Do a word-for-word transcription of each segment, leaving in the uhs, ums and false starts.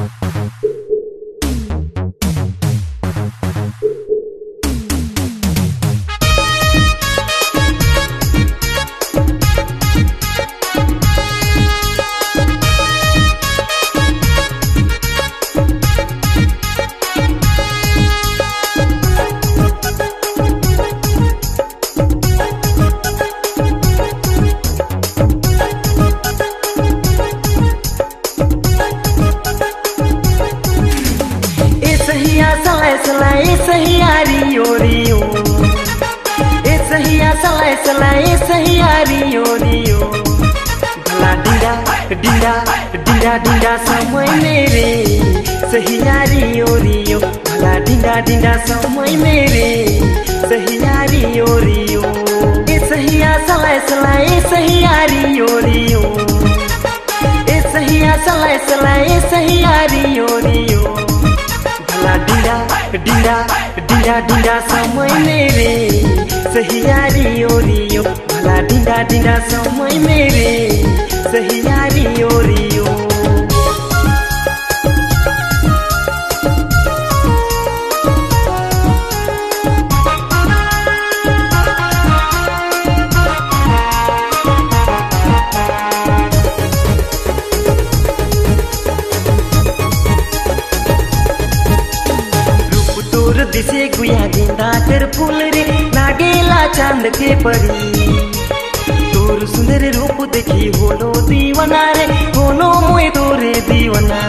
सलाए सहियारी Oreo ए सहिया सलाए सलाए सहियारी Oreo भला डिंडा डिंडा डिंडा डिंडा समय मेरे सहियारी ओरियो भला डिंडा डिंडा समय मेरे सहियारी ओरियो ए सहिया सलाए सलाए सहियारी ओरियो ए सहिया सलाए सलाए सहियारी ओरियो भला डिंडा डिंडा डिंडा डिंडा समय मेरे सहियारी ओरियो भला डिंडा डिंडा समय मेरे सहियारी ओरियो। दिसे गुया गेंदा कर फूल रे लागेला चांद के परी तोर सुंदर रूप देखी होलो दीवाना रे होलो मोए तोरे दीवाना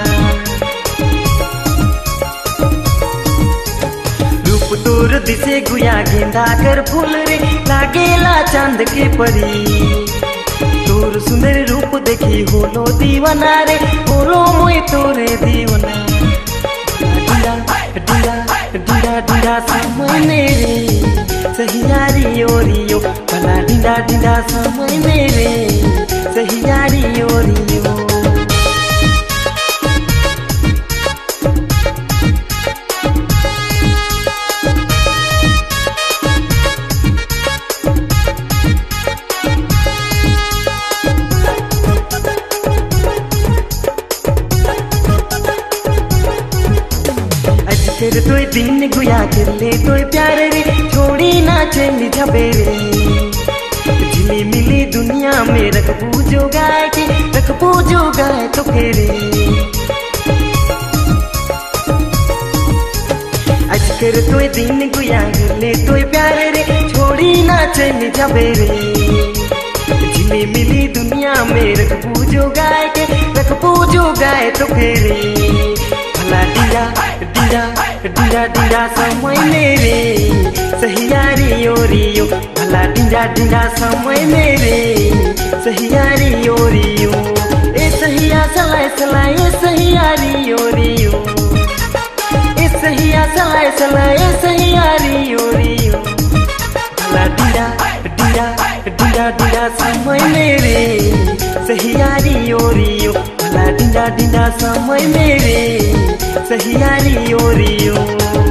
रूप तोर दिसे गुया गेंदा कर फूल रे लागेला चांद के परी तोर सुंदर रूप देखी होलो दीवाना रे होलो मोए तोरे दीवाना डिंडा डिंडा डिंडा समय मेरे सहियारी ओरियो भला डिंडा डिंडा समय मेरे सहियारी ओरियो। फिर तोय दिन गुया कर ले तोय प्यार रे छोड़ी ना चली झबेरे जिली मिली दुनिया में रखबू जो गाय के रखबू जो गाय तो फेरे आज कर तोय दिन गुया कर ले तोय प्यार रे छोड़ी ना चली झबेरे जिली मिली दुनिया में रखबू जो गाय के रखबू जो गाय तो फेरे भला डिंडा डिंडा डिंडा डिंडा समय मेरे सहियारी ओरियो भला डिंडा डिंडा समय मेरे सहियारी ओरियो ए सहिया सलाए सलाए सहियारी ओरियो ए सहिया सलाए सलाए सहियारी ओरियो भला डिंडा डिंडा डिंडा डिंडा समय मेरे सहियारी ओरियो भला डिंडा डिंडा समय मेरे सहियारी ओरियो।